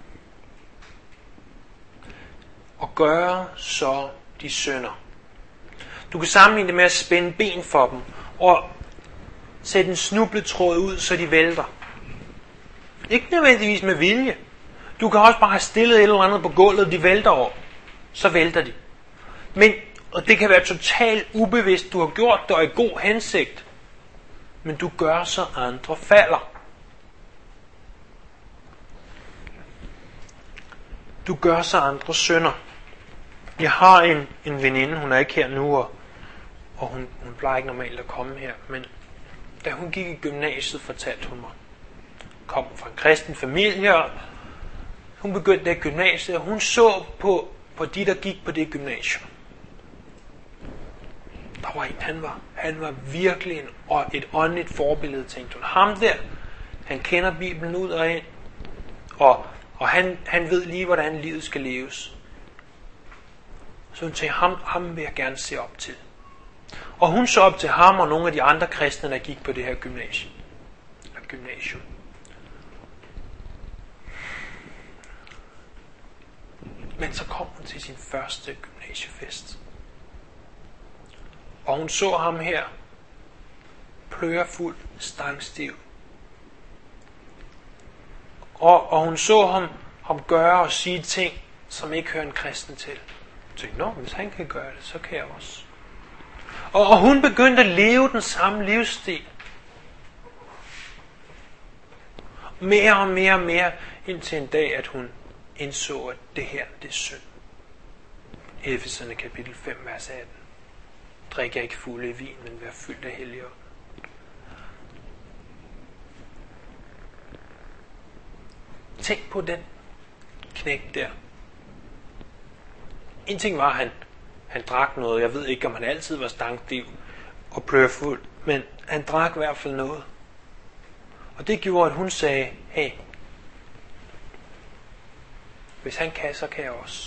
Speaker 1: Og gøre så de synder. Du kan sammenligne det med at spænde ben for dem og sætte en snubletråd ud, så de vælter. Ikke nødvendigvis med vilje. Du kan også bare have stillet et eller andet på gulvet, de vælter over. Så vælter de. Men, og det kan være totalt ubevidst, du har gjort det og i god hensigt. Men du gør så andre falder. Du gør så andre synder. Jeg har en, en veninde, hun er ikke her nu, og, og hun, hun plejer ikke normalt at komme her, men da hun gik i gymnasiet, fortalte hun mig, kom fra en kristen familie, og hun begyndte det gymnasiet, og hun så på, på de, der gik på det gymnasium. Der var en, han var, han var virkelig en, et åndeligt forbillede, tænkte hun. Ham der, han kender Bibelen ud og ind, og, og han, han ved lige, hvordan livet skal leves. Så hun tænkte, ham, ham vil jeg gerne se op til. Og hun så op til ham og nogle af de andre kristne, der gik på det her gymnasium. gymnasium. Men så kom hun til sin første gymnasiefest. Og hun så ham her, plørefuld, stangstiv. Og, og hun så ham, ham gøre og sige ting, som ikke hører en kristen til. Jeg tænkte, nå, hvis han kan gøre det, så kan jeg også. Og, og hun begyndte at leve den samme livsstil. Mere og mere og mere, indtil en dag, at hun indså, at det her, det er synd. Efeserne kapitel fem, vers atten. Drik ikke fulde i vin, men vær fyldt af Helligånden. Tænk på den knægt der. En ting var, at han, han drak noget. Jeg ved ikke, om han altid var stankdiv og plørfuld, men han drak i hvert fald noget. Og det gjorde, at hun sagde, hey, hvis han kan, så kan jeg også.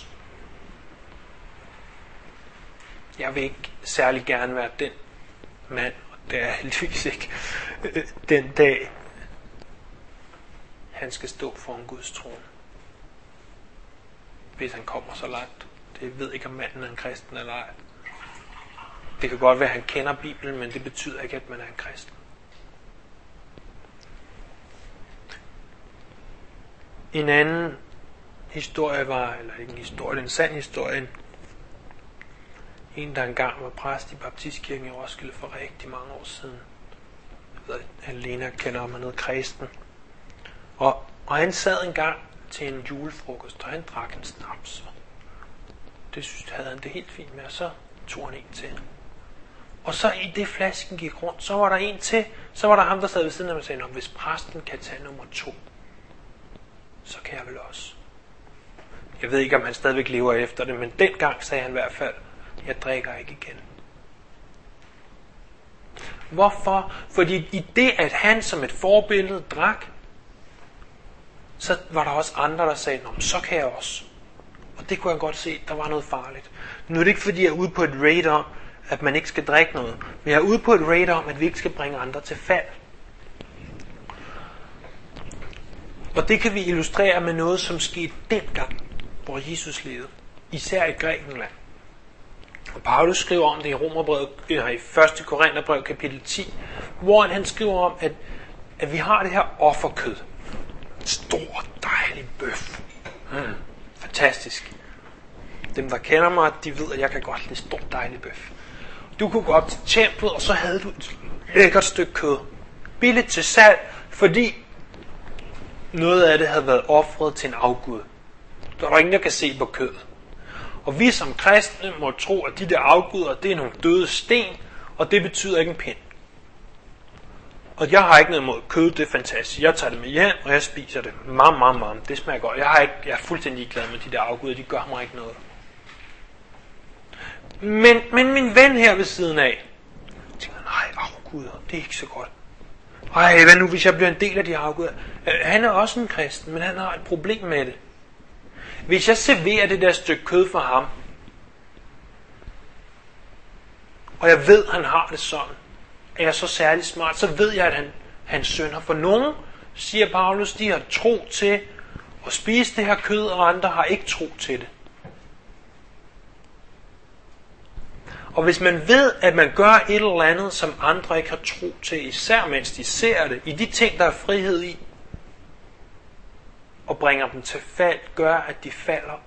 Speaker 1: Jeg vil ikke særlig gerne være den mand, og det er heldigvis ikke den dag, han skal stå foran Guds trone. Hvis han kommer så langt. Det ved ikke, om manden er en kristen eller ej. Det kan godt være, at han kender Bibelen, men det betyder ikke, at man er en kristen. En anden historie var, eller ikke en historie, en sand historie. En, der engang var præst i Baptistkirken i Roskilde for rigtig mange år siden. Jeg ved, at Lena kender ham, han hed Kristen. Og, og han sad engang til en julefrokost, og han drak en snaps. Det synes, havde han det helt fint med, og så tog han en til. Og så i det flasken gik rundt, så var der en til, så var der ham, der sad ved siden af mig og sagde, hvis præsten kan tage nummer to, så kan jeg vel også. Jeg ved ikke, om han stadigvæk lever efter det, men dengang sagde han i hvert fald, jeg drikker ikke igen. Hvorfor? Fordi i det, at han som et forbillede drak, så var der også andre, der sagde, nå, så kan jeg også. Og det kunne jeg godt se, der var noget farligt. Nu er det ikke, fordi jeg er ude på et raid om, at man ikke skal drikke noget, men jeg er ude på et raid om, at vi ikke skal bringe andre til fald. Og det kan vi illustrere med noget, som skete dengang, hvor Jesus levede. Især i Grækenland. Og Paulus skriver om det i Romerbrevet, eller i første Korintherbrev kapitel ti, hvor han skriver om, at, at vi har det her offerkød. En stor, dejlig bøf. Mm, fantastisk. Dem, der kender mig, de ved, at jeg kan godt lide stor, dejlig bøf. Du kunne gå op til templet, og så havde du et lækkert stykke kød. Billigt til salg, fordi noget af det havde været ofret til en afgud. Der er der ingen, der kan se på kødet. Og vi som kristne må tro, at de der afguder, det er nogle døde sten, og det betyder ikke en pind. Og jeg har ikke noget imod kød, det er fantastisk. Jeg tager det med hjem, og jeg spiser det. Mam, mam, mam. Det smager godt. Jeg, har ikke, jeg er fuldstændig glad med de der afguder, de gør mig ikke noget. Men, men min ven her ved siden af, tænker, nej, afguder, det er ikke så godt. Ej, hvad nu, hvis jeg bliver en del af de afguder? Han er også en kristen, men han har et problem med det. Hvis jeg serverer det der stykke kød for ham, og jeg ved, at han har det sådan, er jeg så særlig smart, så ved jeg, at han, han synder. For nogen, siger Paulus, de har tro til at spise det her kød, og andre har ikke tro til det. Og hvis man ved, at man gør et eller andet, som andre ikke har tro til, især mens de ser det, i de ting, der er frihed i, og bringer dem til fald, gør, at de falder,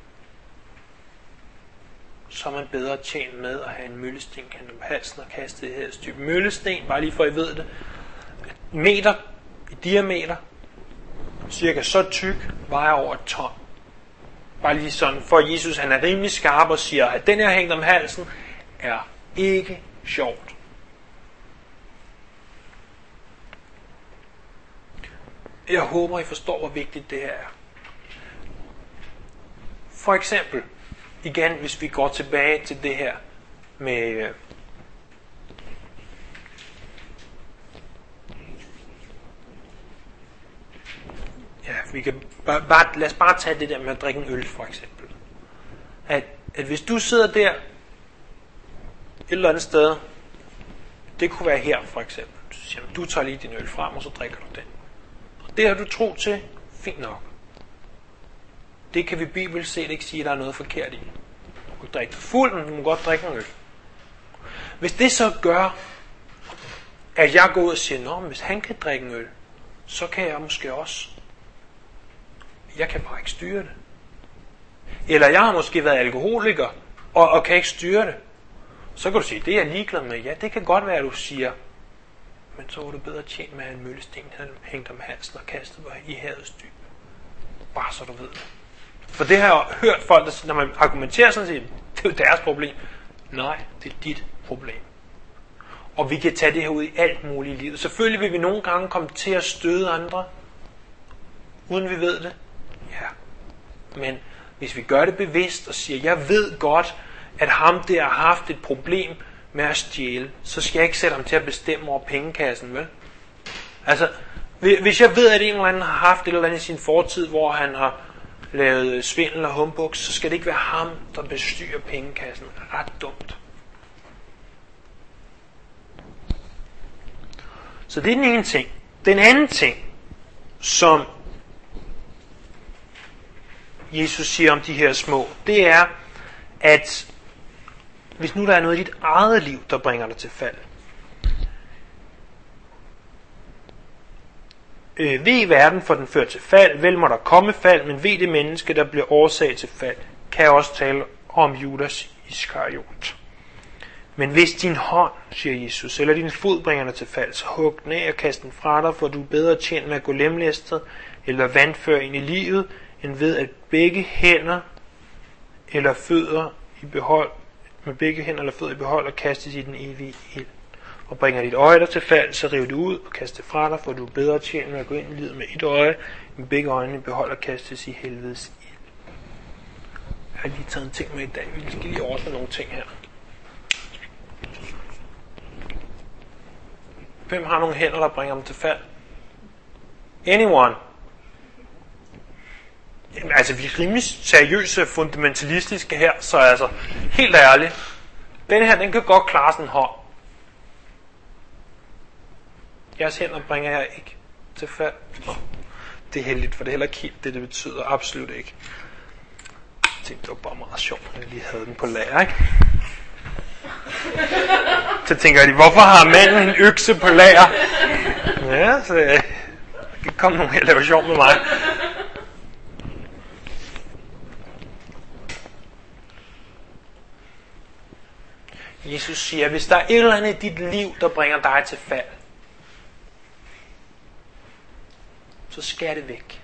Speaker 1: så er man bedre tjent med at have en møllesten kendt om halsen og kaste det her stykke. Møllesten, bare lige for I ved det, meter i diameter, cirka så tyk, vejer over et ton. Bare lige sådan, for Jesus han er rimelig skarp og siger, at den her hængt om halsen er ikke sjovt. Jeg håber, I forstår, hvor vigtigt det her er. For eksempel, igen, hvis vi går tilbage til det her med ja, vi kan bare, bare, lad os bare tage det der med at drikke en øl, for eksempel. At, at hvis du sidder der et eller andet sted, det kunne være her, for eksempel, så siger du, du tager lige din øl frem, og så drikker du den. Og det har du tro til, fint nok. Det kan vi bibelsk set ikke sige, at der er noget forkert i. Du kan drikke fuld, men du må godt drikke en øl. Hvis det så gør, at jeg går ud og siger, nå, hvis han kan drikke en øl, så kan jeg måske også. Jeg kan bare ikke styre det. Eller jeg har måske været alkoholiker, og, og kan ikke styre det. Så kan du sige, det er jeg ligeglad med. Ja, det kan godt være, at du siger, men så var du bedre tjent med, at en møllesten havde hængt om halsen og kastet mig i havets dyb. Bare så du ved det. For det har jeg hørt folk, der, når man argumenterer sådan set, det er jo deres problem. Nej, det er dit problem. Og vi kan tage det her ud i alt muligt i livet. Selvfølgelig vil vi nogle gange komme til at støde andre, uden vi ved det. Ja. Men hvis vi gør det bevidst og siger, jeg ved godt, at ham der har haft et problem med at stjæle, så skal jeg ikke sætte ham til at bestemme over pengekassen, vel? Altså, hvis jeg ved, at en eller anden har haft et eller andet i sin fortid, hvor han har lavet svindel og humbug, så skal det ikke være ham, der bestyrer pengekassen. Ret dumt. Så det er den ene ting. Den anden ting, som Jesus siger om de her små, det er, at hvis nu der er noget i dit eget liv, der bringer dig til fald. Øh, ved i verden for den fører til fald, vel må der komme fald, men ved det menneske, der bliver årsag til fald, kan jeg også tale om Judas Iskariot. Men hvis din hånd, siger Jesus, eller din fod bringer dig til fald, så hug den af og kast den fra dig, for du er bedre tjent med at gå lemlæstet eller vandføre ind i livet, end ved at begge hænder eller fødder i behold, med begge hænder eller fødder i behold og kastes i den evige ild. Og bringer dit øje der til fald, så riv det ud og kast det fra dig, for du er bedre tjent med at gå ind i livet med et øje, med begge øjne i behold og kastes i helvedes ild. Jeg har lige taget en ting med i dag. Vi skal lige ordne nogle ting her. Hvem har nogle hænder, der bringer dem til fald? Anyone? Jamen, altså, vi er rimelig seriøse og fundamentalistiske her, så altså, helt ærligt. Den her, den kan godt klare sådan en hånd. Jeres hænder bringer jeg ikke til fald. Det er heldigt, for det er heller ikke helt det, det betyder. Absolut ikke. Jeg tænkte, det var bare meget sjovt, at jeg lige havde den på lager, ikke? Så tænker jeg, hvorfor har manden en økse på lager? Ja, så der kan komme nogen her og lave sjov med mig. Jesus siger, hvis der er et eller andet i dit liv, der bringer dig til fald, så skær det væk.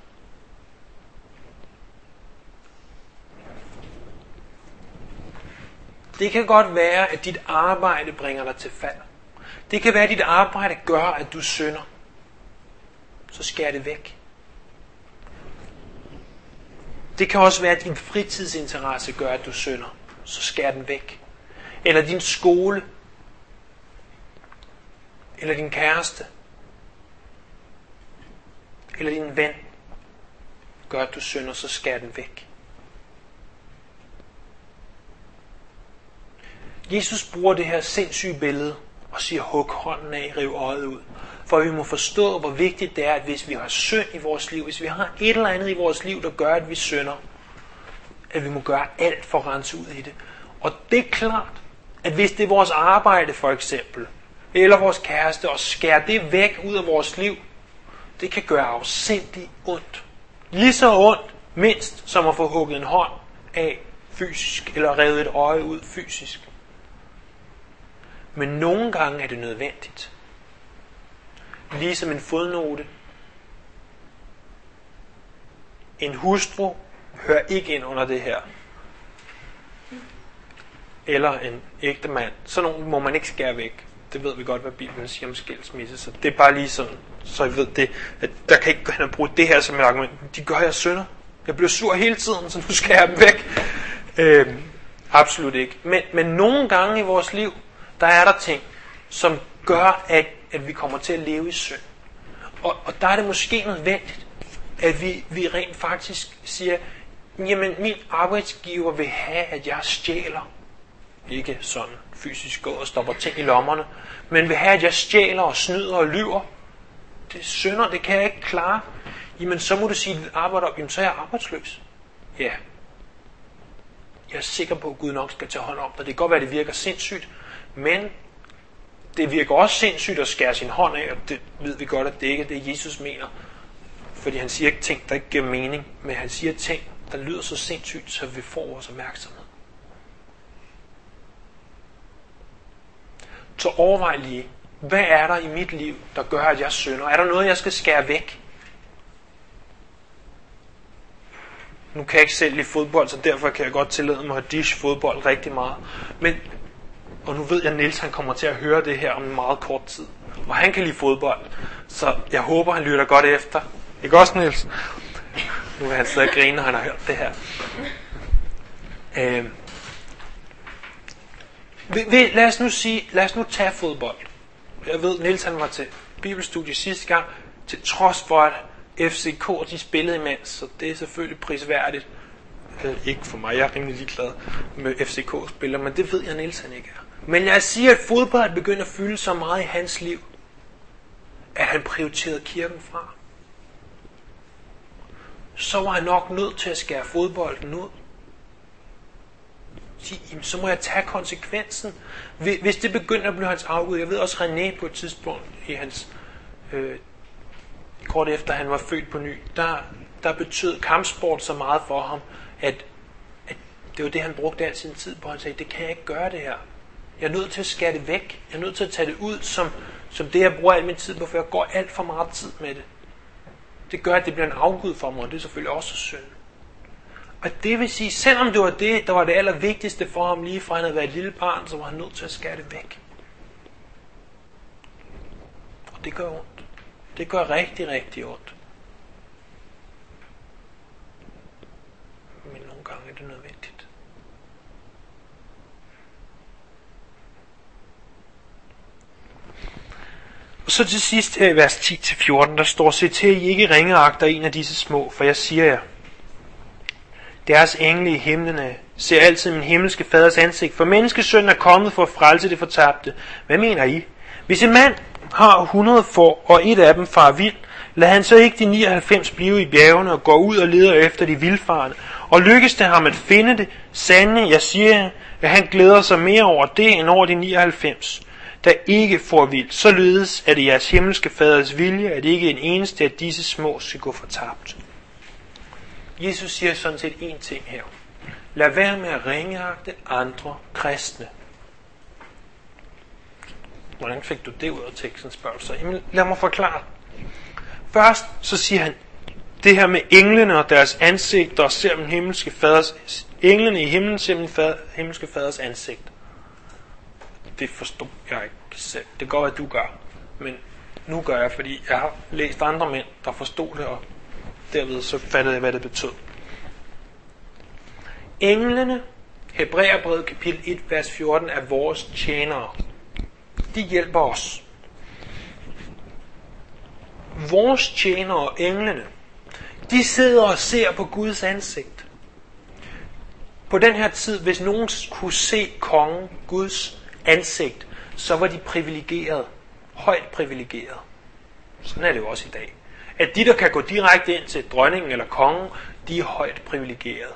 Speaker 1: Det kan godt være, at dit arbejde bringer dig til fald. Det kan være, at dit arbejde gør, at du synder. Så skær det væk. Det kan også være, at din fritidsinteresse gør, at du synder. Så skær den væk. Eller din skole. Eller din kæreste. Eller din ven gør, at du synder, så skær den væk. Jesus bruger det her sindssyge billede og siger, hug hånden af, riv øjet ud. For vi må forstå, hvor vigtigt det er, at hvis vi har synd i vores liv, hvis vi har et eller andet i vores liv, der gør, at vi synder, at vi må gøre alt for at rense ud i det. Og det er klart, at hvis det er vores arbejde for eksempel, eller vores kæreste, og skære det væk ud af vores liv, det kan gøre afsindigt ondt. Lige så ondt, mindst, som at få hugget en hånd af fysisk, eller revet et øje ud fysisk. Men nogle gange er det nødvendigt. Ligesom en fodnote. En hustru hører ikke ind under det her. Eller en ægte mand. Sådan nogle må man ikke skære væk. Det ved vi godt, hvad Bibelen siger om skilsmisse. Så det er bare lige sådan, så I ved det, at der kan ikke gå hen og bruge det her som et argument. De gør jeg synder. Jeg bliver sur hele tiden, så nu skærer jeg dem væk. Øh, absolut ikke. Men, men nogle gange i vores liv, der er der ting, som gør, at, at vi kommer til at leve i synd. Og, og der er det måske nødvendigt, at vi, vi rent faktisk siger, jamen min arbejdsgiver vil have, at jeg stjæler. Ikke sådan fysisk går og stopper ting i lommerne, men vil have, at jeg stjæler og snyder og lyver. Det er synder, det kan jeg ikke klare. Jamen så må du sige, at arbejder op, jamen så er jeg arbejdsløs. Ja. Jeg er sikker på, at Gud nok skal tage hånd om det. Det kan godt være, at det virker sindssygt, men det virker også sindssygt at skære sin hånd af, og det ved vi godt, at det ikke er det, Jesus mener. Fordi han siger ikke ting, der ikke giver mening, men han siger ting, der lyder så sindssygt, så vi får vores opmærksomhed. Så overvej lige, hvad er der i mit liv, der gør, at jeg synder? Er der noget, jeg skal skære væk? Nu kan jeg ikke selv lide fodbold, så derfor kan jeg godt tillade mig at dish fodbold rigtig meget. Men, og nu ved jeg, at Niels han kommer til at høre det her om en meget kort tid. Og han kan lide fodbold, så jeg håber, han lytter godt efter. Ikke også, Niels? Nu vil han sidde og grine, når han har hørt det her. Øh. Lad os nu sige, lad os nu tage fodbold. Jeg ved, Niels han var til bibelstudie sidste gang, til trods for, at F C K de spillede imens, så det er selvfølgelig prisværdigt. Øh, ikke for mig, jeg er rimelig ligeglad med F C K-spillere, men det ved jeg, Niels han ikke er. Men jeg siger, at fodbold begynder at fylde så meget i hans liv, at han prioriterede kirken fra. Så var han nok nødt til at skære fodbolden ud. Så må jeg tage konsekvensen. Hvis det begynder at blive hans afgud. Jeg ved også René på et tidspunkt i hans øh, kort efter han var født på ny, der, der betød kampsport så meget for ham, at, at det var det han brugte al sin tid på. Han sagde, det kan jeg ikke gøre det her. Jeg er nødt til at skære det væk. Jeg er nødt til at tage det ud som, som det jeg bruger al min tid på, for jeg går alt for meget tid med det. Det gør at det bliver en afgud for mig, og det er selvfølgelig også synd. Og det vil sige, selvom det var det, der var det allervigtigste for ham, lige fra han havde været et lille barn, så var han nødt til at skære det væk. Og det gør ondt. Det gør rigtig, rigtig ondt. Men nogle gange er det nødvendigt. Og så til sidst her i vers ti til fjorten, der står, se til, at I ikke ringeagter en af disse små, for jeg siger jer, deres engle i himlene ser altid min himmelske faders ansigt, for menneskesønnen er kommet for at frelse det fortabte. Hvad mener I? Hvis en mand har hundrede får, og et af dem farer vild, lad han så ikke de nioghalvfems blive i bjergene og gå ud og leder efter de vildfarne. Og lykkes det ham at finde det, sande, jeg siger, at han glæder sig mere over det, end over de nioghalvfems, der ikke får vild. Således er det jeres himmelske faders vilje, at ikke en eneste af disse små skal gå fortabt. Jesus siger sådan set én ting her. Lad være med at ringeagte andre kristne. Hvordan fik du det ud af teksten, spørger du så? Jamen, lad mig forklare. Først så siger han, det her med englene og deres ansigter, og ser min himmelske faders, englene i himlen ser min fader, himmelske faders ansigt. Det forstår jeg ikke selv. Det går, at du gør. Men nu gør jeg, fordi jeg har læst andre mænd, der forstod det, og derved så fattede jeg, hvad det betød. Englene, Hebræerbrevet kapitel et, vers fjorten, er vores tjenere. De hjælper os. Vores tjenere, englene, de sidder og ser på Guds ansigt. på den her tid, hvis nogen kunne se kongen, Guds ansigt, så var de privilegerede. Højt privilegerede. Sådan er det jo også i dag. At de, der kan gå direkte ind til dronningen eller kongen, de er højt privilegerede.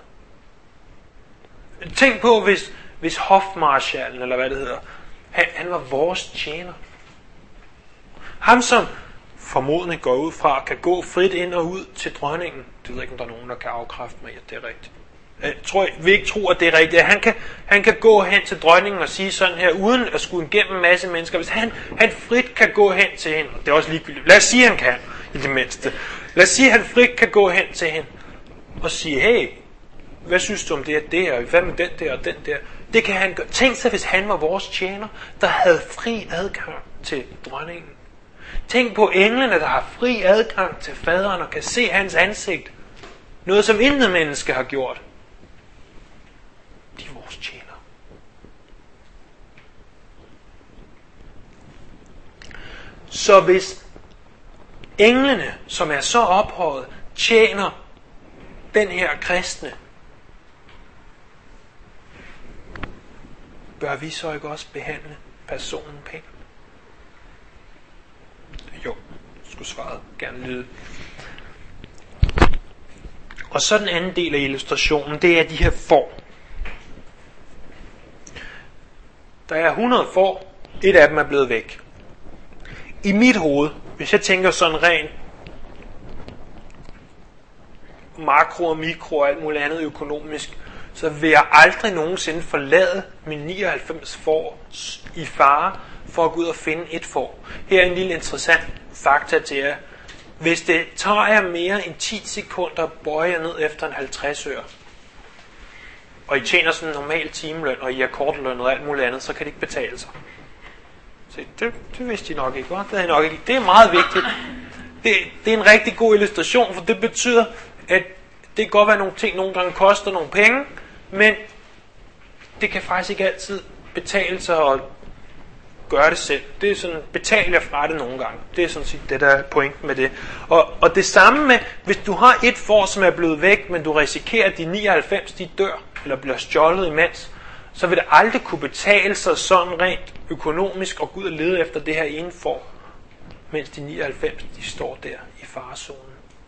Speaker 1: Tænk på, hvis, hvis hofmarschallen, eller hvad det hedder, han, han var vores tjener. Ham, som formodentlig går ud fra, kan gå frit ind og ud til dronningen. Det ved jeg ikke, om der er nogen, der kan afkræfte mig, at det er rigtigt. Jeg tror, jeg vil ikke tro, at det er rigtigt. Han kan, han kan gå hen til dronningen og sige sådan her, uden at skulle igennem en masse mennesker. Hvis han, han frit kan gå hen til hende, og det er også ligegyldigt. Lad os sige, at han kan, i det mindste. Lad os sige, at han frit kan gå hen til hende og sige, hey, hvad synes du om det og det, og hvad med den der og den der? Det kan han gøre. Tænk sig, hvis han var vores tjener, der havde fri adgang til dronningen. Tænk på englene, der har fri adgang til faderen og kan se hans ansigt. Noget, som intet menneske har gjort. De er vores tjener. Så hvis englene, som er så ophøjet, tjener den her kristne, bør vi så ikke også behandle personen pænt? Jo, skulle svaret gerne lyde. Og så den anden del af illustrationen, det er de her får. Der er hundrede får, et af dem er blevet væk. I mit hoved, hvis jeg tænker sådan rent makro og mikro og alt muligt andet økonomisk, så vil jeg aldrig nogensinde forlade mine nioghalvfems får i fare for at gå ud og finde et får. Her er en lille interessant fakta til jer. Hvis det tager jer mere end ti sekunder at bøje jer ned efter en halvtreds øre, og I tjener sådan en normal timeløn, og I er kortløn og alt muligt andet, så kan det ikke betale sig. Så det, det vidste I nok ikke, hva? Det er nok ikke. Det er meget vigtigt. Det, det er en rigtig god illustration, for det betyder, at det kan godt være, at nogle ting nogle gange koster nogle penge, men det kan faktisk ikke altid betale sig at gøre det selv. Det er sådan, betal jer fra det nogle gange. Det er sådan set det, der er pointen med det. Og, og det samme med, hvis du har et får, som er blevet væk, men du risikerer, at de nioghalvfems de dør, eller bliver stjålet imens, så vil det aldrig kunne betale sig sådan rent økonomisk at gå ud og lede efter det her ene får, mens de nioghalvfems de står der i farezonen.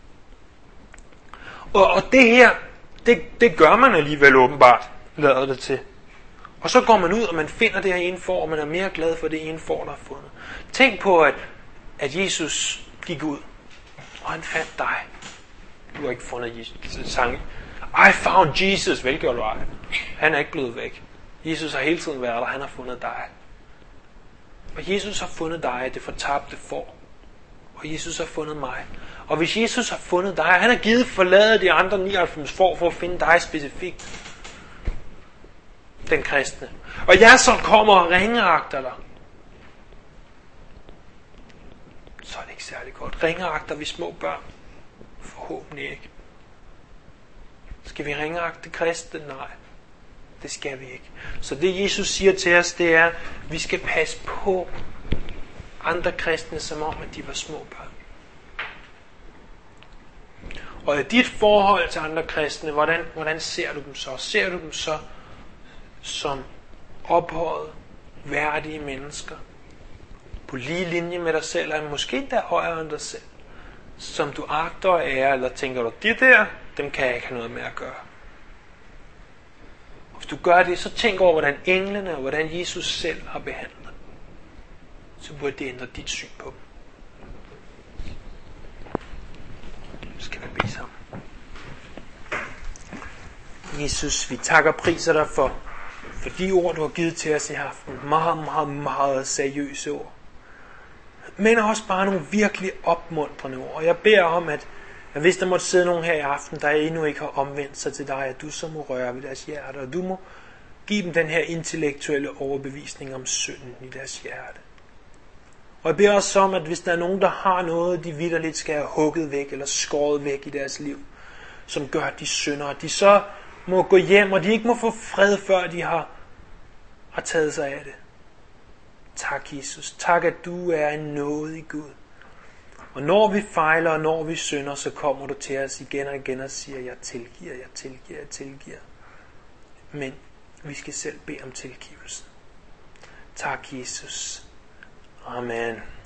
Speaker 1: Og, og det her, det, det gør man alligevel åbenbart, lader det til. Og så går man ud, og man finder det her ene får, og man er mere glad for det ene får, der er fundet. Tænk på, at, at Jesus gik ud, og han fandt dig. Du har ikke fundet Jesus. Sang, I found Jesus, hvilket du ej. Han er ikke blevet væk. Jesus har hele tiden været der, han har fundet dig. Og Jesus har fundet dig, det fortabte får. Og Jesus har fundet mig. Og hvis Jesus har fundet dig, han har givet forladet de andre nioghalvfems får, for at finde dig specifikt. Den kristne. Og jeg så kommer og ringeagter dig, så er det ikke særlig godt. Ringeagter vi små børn? Forhåbentlig ikke. Skal vi ringeagte kristne? Nej, det skal vi ikke. Så det Jesus siger til os, det er, vi skal passe på andre kristne, som om at de var små børn. Og i dit forhold til andre kristne, hvordan, hvordan ser du dem så? Ser du dem så som ophøjet, værdige mennesker, på lige linje med dig selv, eller måske endda højere end dig selv, som du agter at ære, eller tænker du, de der, dem kan jeg ikke have noget med at gøre. Og hvis du gør det, så tænk over, hvordan englene og hvordan Jesus selv har behandlet dem. Så burde det ændre dit syn på dem. Skal vi bede sammen. Jesus, vi takker og priser dig for For de ord, du har givet til os i aften. Meget, meget, meget seriøse ord. Men også bare nogle virkelig opmuntrende ord. Og jeg beder om, at, at hvis der måtte sidde nogen her i aften, der endnu ikke har omvendt sig til dig, at du så må røre ved deres hjerte. Og du må give dem den her intellektuelle overbevisning om synden i deres hjerte. Og jeg beder også om, at hvis der er nogen, der har noget, de vitterligt skal have hugget væk, eller skåret væk i deres liv, som gør, at de synder, at de så må gå hjem, og de ikke må få fred, før de har, har taget sig af det. Tak, Jesus. Tak, at du er en nådig Gud. Og når vi fejler, og når vi synder, så kommer du til os igen og igen og siger, jeg tilgiver, jeg tilgiver, jeg tilgiver. men vi skal selv bede om tilgivelsen. Tak, Jesus. Amen.